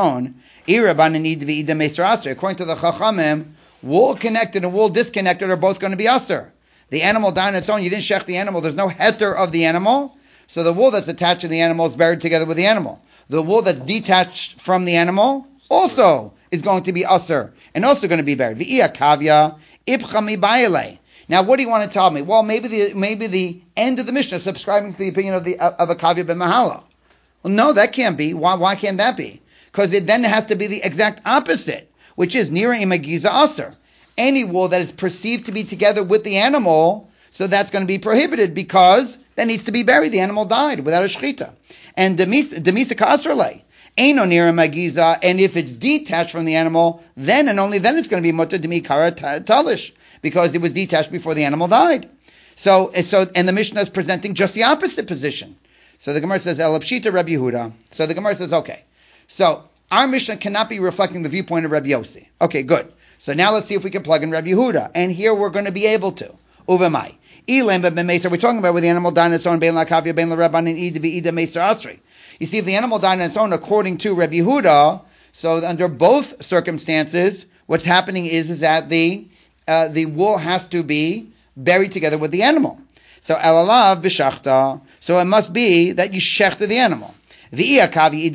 to the Chachamim, wool connected and wool disconnected are both going to be aser. The animal died on its own. You didn't shech the animal. There's no heter of the animal. So the wool that's attached to the animal is buried together with the animal. The wool that's detached from the animal also is going to be aser and also going to be buried. V'iyakavya ibchami bayele. Now, what do you want to tell me? Well, maybe the end of the Mishnah is subscribing to the opinion of Akavya ben Mahala. Well, no, that can't be. Why can't that be? Because it then has to be the exact opposite, which is Nira imagiza aser. Any wool that is perceived to be together with the animal, so that's going to be prohibited because that needs to be buried. The animal died without a shechita. And demisa kasrele. Eino Nira magiza, and if it's detached from the animal, then and only then it's going to be mutter demikara talish. Because it was detached before the animal died. So, and the Mishnah is presenting just the opposite position. So the Gemara says, Elapshita Rabbi Yehuda. So the Gemara says, okay. So our Mishnah cannot be reflecting the viewpoint of Rabbi Yossi. Okay, good. So now let's see if we can plug in Rabbi Yehuda. And here we're going to be able to. Uvamai. Elam ben Meser. We're talking about where the animal died on its own. Ben lakavya, ben l'rabbanin, ida Meser asri. You see, if the animal died on its own according to Rabbi Yehuda, so under both circumstances, what's happening is that the wool has to be buried together with the animal. So alalav b'shachta. So it must be that you shechted the animal. Now, according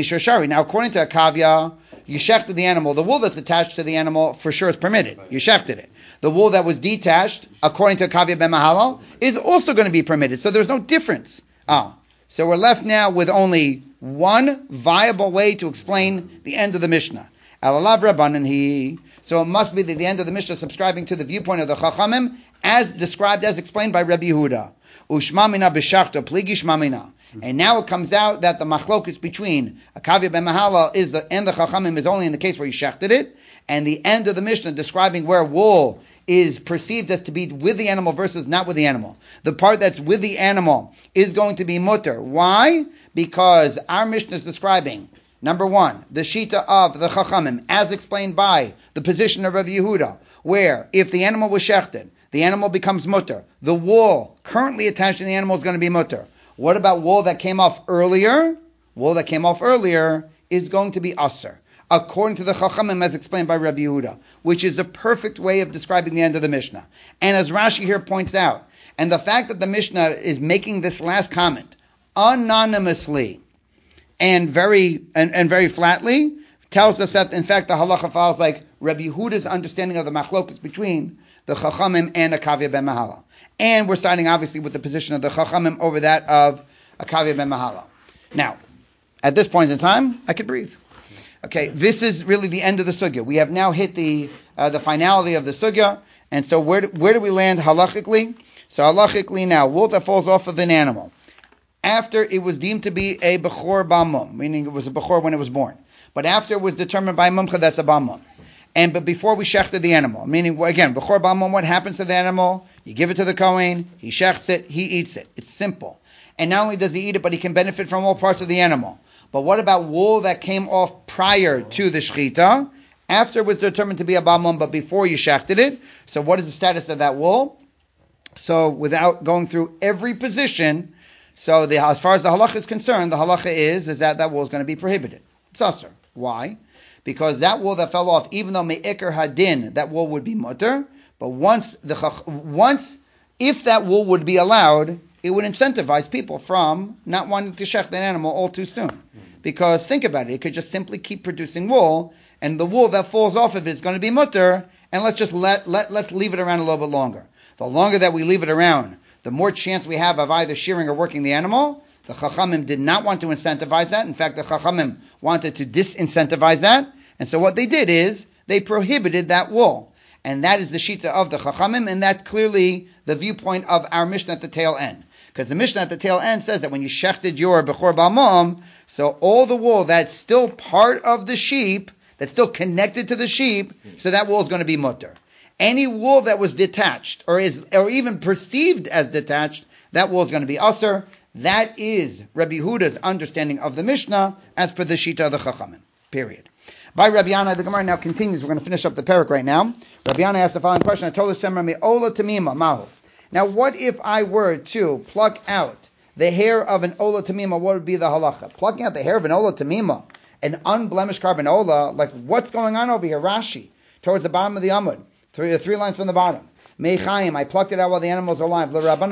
to Akavya, you shechted the animal. The wool that's attached to the animal for sure is permitted. You shechted it. The wool that was detached, according to Akavya ben Mahala, is also going to be permitted. So there's no difference. So we're left now with only one viable way to explain the end of the Mishnah. Alalav rabbanan he. So it must be that the end of the Mishnah subscribing to the viewpoint of the Chachamim as described, as explained by Rabbi Yehuda. Ushmamina b'shachta pligi shmamina. And now it comes out that the machlokus between Akavya ben Mahala and the Chachamim is only in the case where he shechted it, and the end of the Mishnah describing where wool is perceived as to be with the animal versus not with the animal. The part that's with the animal is going to be mutter. Why? Because our Mishnah is describing, number one, the shita of the Chachamim, as explained by the position of Rabbi Yehuda, where if the animal was shechted, the animal becomes mutter. The wool currently attached to the animal is going to be mutter. What about wool that came off earlier? Wool that came off earlier is going to be aser, according to the Chachamim as explained by Rabbi Yehuda, which is a perfect way of describing the end of the Mishnah. And as Rashi here points out, and the fact that the Mishnah is making this last comment anonymously, and very flatly, tells us that in fact the halacha follows like Rabbi Yehuda's understanding of the machlokas between the Chachamim and Akavya ben Mahala. And we're starting obviously with the position of the Chachamim over that of Akavya ben Mahala. Now, at this point in time, I could breathe. Okay, this is really the end of the sugya. We have now hit the finality of the sugya, and so where do we land halachically? So halachically now, wool that falls off of an animal after it was deemed to be a bechor bamum, meaning it was a bechor when it was born, but after it was determined by mumcha that's a bamum, but before we shechted the animal, meaning again bechor bamum, what happens to the animal? You give it to the kohen, he shechts it, he eats it. It's simple. And not only does he eat it, but he can benefit from all parts of the animal. But what about wool that came off prior to the shechita, after it was determined to be a bamum, but before you shechted it? So what is the status of that wool? So without going through every position, so as far as the halacha is concerned, the halacha is that wool is going to be prohibited. It's asur. Why? Because that wool that fell off, even though me'ikr hadin, that wool would be mutter, But if that wool would be allowed, it would incentivize people from not wanting to shech that animal all too soon. Because think about it, it could just simply keep producing wool, and the wool that falls off of it is going to be mutter, and let's just let's leave it around a little bit longer. The longer that we leave it around, the more chance we have of either shearing or working the animal. The Chachamim did not want to incentivize that. In fact, the Chachamim wanted to disincentivize that. And so what they did is they prohibited that wool. And that is the shita of the Chachamim, and that's clearly the viewpoint of our Mishnah at the tail end. Because the Mishnah at the tail end says that when you shechted your Bechor Balmum, so all the wool that's still part of the sheep, that's still connected to the sheep, so that wool is going to be mutter. Any wool that was detached, or even perceived as detached, that wool is going to be asur. That is Rabbi Yehuda's understanding of the Mishnah as per the Shita of the Chachamim. Period. By Rabbi Yana, the Gemara now continues. We're going to finish up the parak right now. Rabbi Yana asked the following question. I told us Ola Tamima Mahu. Now, what if I were to pluck out the hair of an Ola Tamima? What would be the halacha? Plucking out the hair of an Ola Tamima, an unblemished carbon Ola, like what's going on over here? Rashi, towards the bottom of the Amud, three lines from the bottom. Meichayim, I plucked it out while the animal's alive.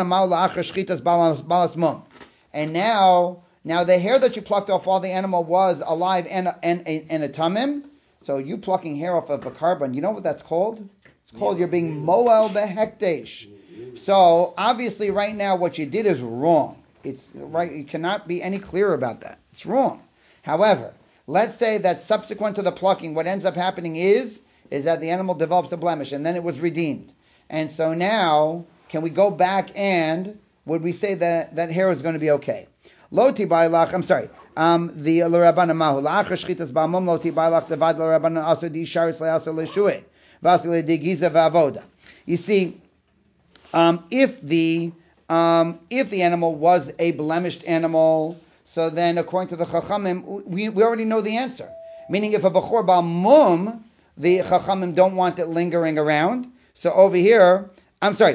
And now the hair that you plucked off while the animal was alive and a tamim, so you plucking hair off of a carbon, you know what that's called? It's called you're being moel behekdesh. So obviously right now what you did is wrong. It's right. You cannot be any clearer about that. It's wrong. However, let's say that subsequent to the plucking, what ends up happening is that the animal develops a blemish and then it was redeemed. And so now, can we go back and would we say that hair is going to be okay? Loti bailach, I'm sorry. The l'rabbanan mahu la'achar shchitas ba'amum loti bailach devad l'rabbanan aser di sharis le'aser le'shueh v'aser le'digiza v'avoda. You see, if the animal was a blemished animal, so then according to the Chachamim, we already know the answer. Meaning, if a bechor ba'amum, the Chachamim don't want it lingering around. So over here, I'm sorry,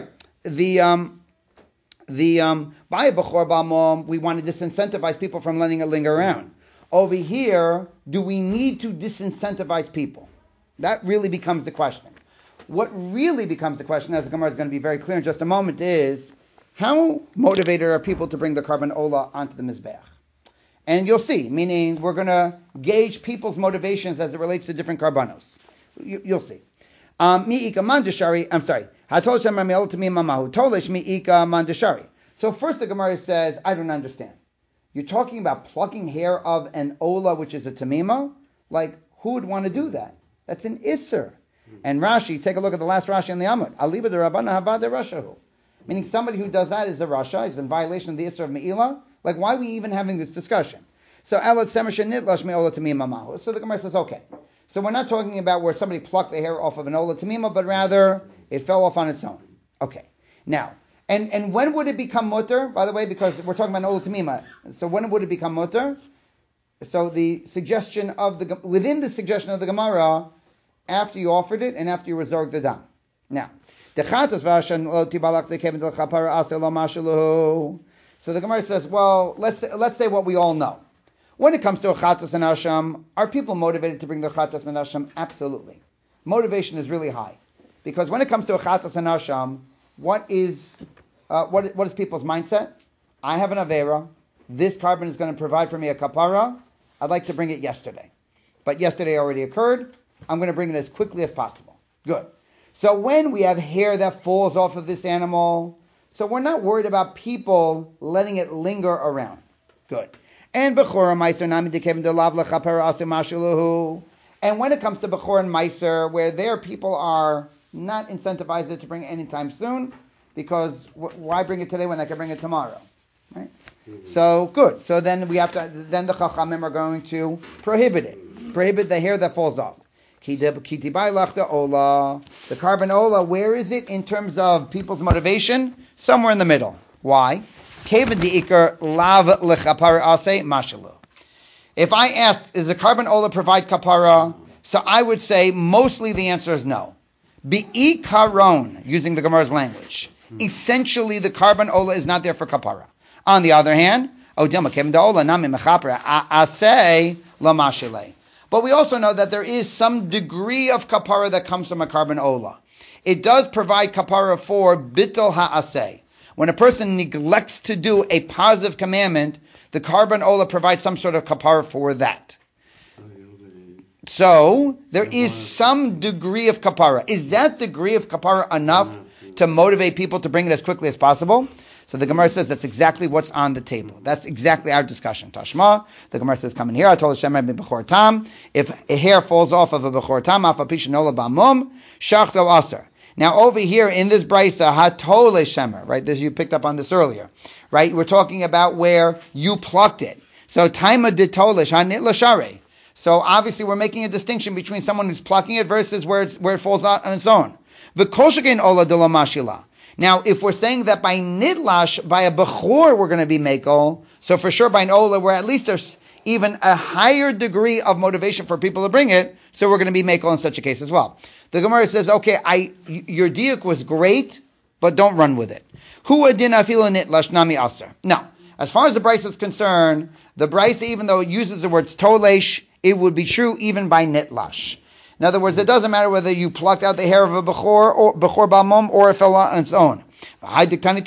by Bechor Balmum, we want to disincentivize people from letting it linger around. Over here, do we need to disincentivize people? That really becomes the question. What really becomes the question, as the Gemara is going to be very clear in just a moment, is how motivated are people to bring the carbon ola onto the Mizbeach? And you'll see, meaning we're going to gauge people's motivations as it relates to different carbonos. You'll see. Mi'ika mandashari, I'm sorry. So first the Gemara says, I don't understand. You're talking about plucking hair of an ola, which is a tamima? Like, who would want to do that? That's an isser. And Rashi, take a look at the last Rashi in the Amud. Aliba de Rabbana Hava de Rashahu. Meaning somebody who does that is the Rasha, is in violation of the isser of Me'ilah. Like, why are we even having this discussion? So the Gemara says, okay. So we're not talking about where somebody plucked the hair off of an ola tamima, but rather it fell off on its own. Okay. Now, and when would it become mutter? By the way, because we're talking about an ola tamima. So when would it become mutter? So the suggestion of within the suggestion of the Gemara, after you offered it and after you resorged the dam. Now, so the Gemara says, well, let's say what we all know. When it comes to a chatas and asham, are people motivated to bring their chatas and asham? Absolutely. Motivation is really high. Because when it comes to a chatas and asham, what is people's mindset? I have an avera. This carbon is going to provide for me a kapara. I'd like to bring it yesterday. But yesterday already occurred. I'm going to bring it as quickly as possible. Good. So when we have hair that falls off of this animal, so we're not worried about people letting it linger around. Good. And Bechor and Meiser Nami Dekevin Delav Lechaper Asim Mashaluhu. And when it comes to Bechor and Meiser, where there people are not incentivized to bring it anytime soon, because why bring it today when I can bring it tomorrow? Right? Mm-hmm. So good. So then the Chachamim are going to prohibit it. Prohibit the hair that falls off. The carbon ola, where is it in terms of people's motivation? Somewhere in the middle. Why? If I ask, does the carbon ola provide kapara? So I would say mostly the answer is no. Bi'ikaron, using the Gemara's language. Essentially, the carbon ola is not there for kapara. On the other hand, but we also know that there is some degree of kapara that comes from a carbon ola. it does provide kapara for bittul ha'aseh. When a person neglects to do a positive commandment, the Karban Ola provides some sort of kapara for that. So, there is some degree of kapara. Is that degree of kapara enough to motivate people to bring it as quickly as possible? So the Gemara says that's exactly what's on the table. That's exactly our discussion. Tashma, the Gemara says, come in here. I told Hashem b'chor tam. If a hair falls off of a b'chor tam, afapisha nola b'amum, shachtel aser. Now over here in this brisa, hatole shemer, right? This, you picked up on this earlier, right? We're talking about where you plucked it. So taima ditolish hanit lashare. So obviously we're making a distinction between someone who's plucking it versus where it falls out on its own. V'kol ola de la mashila. Now, if we're saying that by nidlash, by a bechor, we're going to be mekel, so for sure by an ola, where at least there's even a higher degree of motivation for people to bring it, so we're going to be mekel in such a case as well. The Gemara says, okay, your diuk was great, but don't run with it. Hu adin afilu nitlash nami aser. Now, as far as the brisa is concerned, the brisa, even though it uses the words tolesh, it would be true even by nitlash. In other words, it doesn't matter whether you plucked out the hair of a bechor or bechor b'amom or it fell on its own. Why do the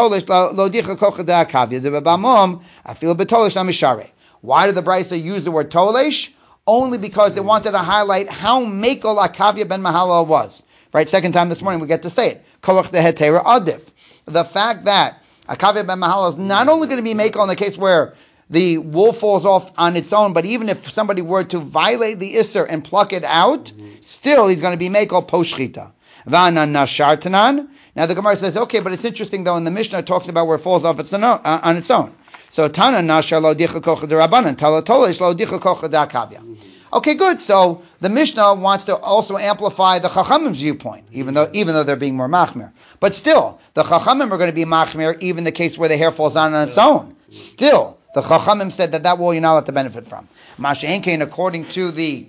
brisa use the word tolesh? Only because they wanted to highlight how mekel Akavia ben Mahalal was. Right, second time this morning we get to say it. The fact that Akavia ben Mahalal is not only going to be mekel in the case where the wool falls off on its own, but even if somebody were to violate the Isser and pluck it out, still he's going to be mekel poshchita. Now the Gemara says, okay, but it's interesting though, in the Mishnah it talks about where it falls off on its own. So Tana nashar lo dicha kocha derabanan, tala tolesh lo dicha kocha da kavya. Okay, good. So the Mishnah wants to also amplify the Chachamim's viewpoint, even though they're being more machmir. But still, the Chachamim are going to be machmir, even the case where the hair falls on its own. Still, the Chachamim said that wool you're not allowed to benefit from. Masha Enkein, according to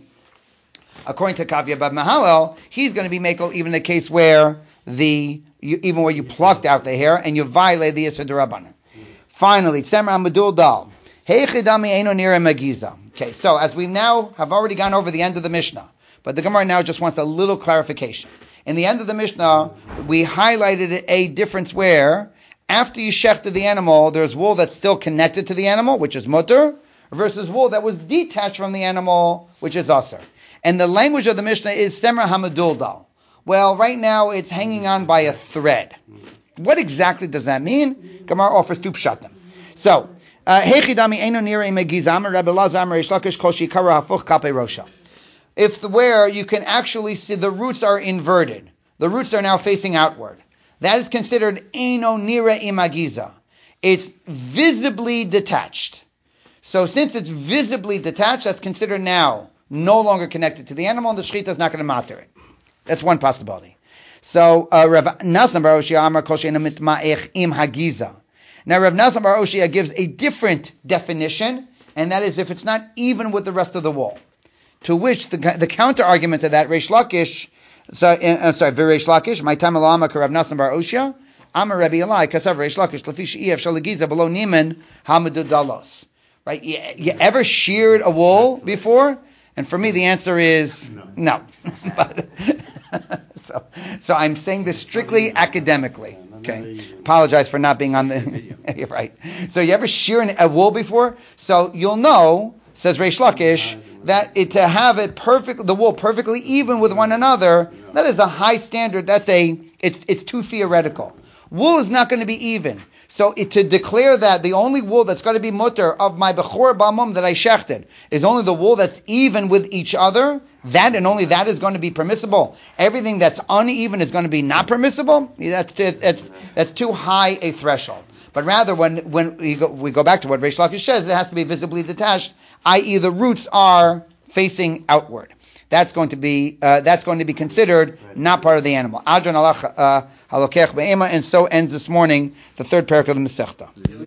Kavya ben Mahalal, he's going to be mekel even in the case where even where you plucked out the hair and you violate the Yisur D'Rabbanan. Finally, Tzemra Madul Dal. Okay, so as we now have already gone over the end of the Mishnah, but the Gemara now just wants a little clarification. In the end of the Mishnah, we highlighted a difference where after you shechted the animal, there's wool that's still connected to the animal, which is mutter, versus wool that was detached from the animal, which is aser. And the language of the Mishnah is Semra Hamadul Dal. Well, right now it's hanging on by a thread. What exactly does that mean? Gemara offers two pshatim. So, if where you can actually see the roots are inverted, the roots are now facing outward, that is considered eino nira imagiza. It's visibly detached. So since it's visibly detached, that's considered now no longer connected to the animal, and the shechita is not going to matter it. That's one possibility. So Rav Nassan bar Oshia Amar Kol She'eino mitma'ech im hagiza. Now Rav Nassan bar Oshia gives a different definition, and that is if it's not even with the rest of the wool. To which the counter argument to that, Reish Lakish, V'Reish Lakish, my time alama Rav Nassan bar Oshia, Amar Rabbi Elai Kasav Reish Lakish Lafish Ef Shalagiza below Niman Hamadu Dalos. Right? You ever sheared a wool before? And for me, the answer is no. But, so I'm saying this strictly academically. Okay, apologize for not being on the. You're right. So you ever shear a wool before? So you'll know, says Reish Lakish, that to have the wool perfectly even with one another, that is a high standard. It's too theoretical. Wool is not going to be even. So to declare that the only wool that's going to be mutter of my bechor b'amum that I shechted is only the wool that's even with each other, that and only that is going to be permissible. Everything that's uneven is going to be not permissible. That's too high a threshold. But rather, when we go back to what Reish Lakish says, it has to be visibly detached, i.e., the roots are facing outward. That's going to be considered not part of the animal. Adron halokech be'ema, and so ends this morning the third parak of the Masechta.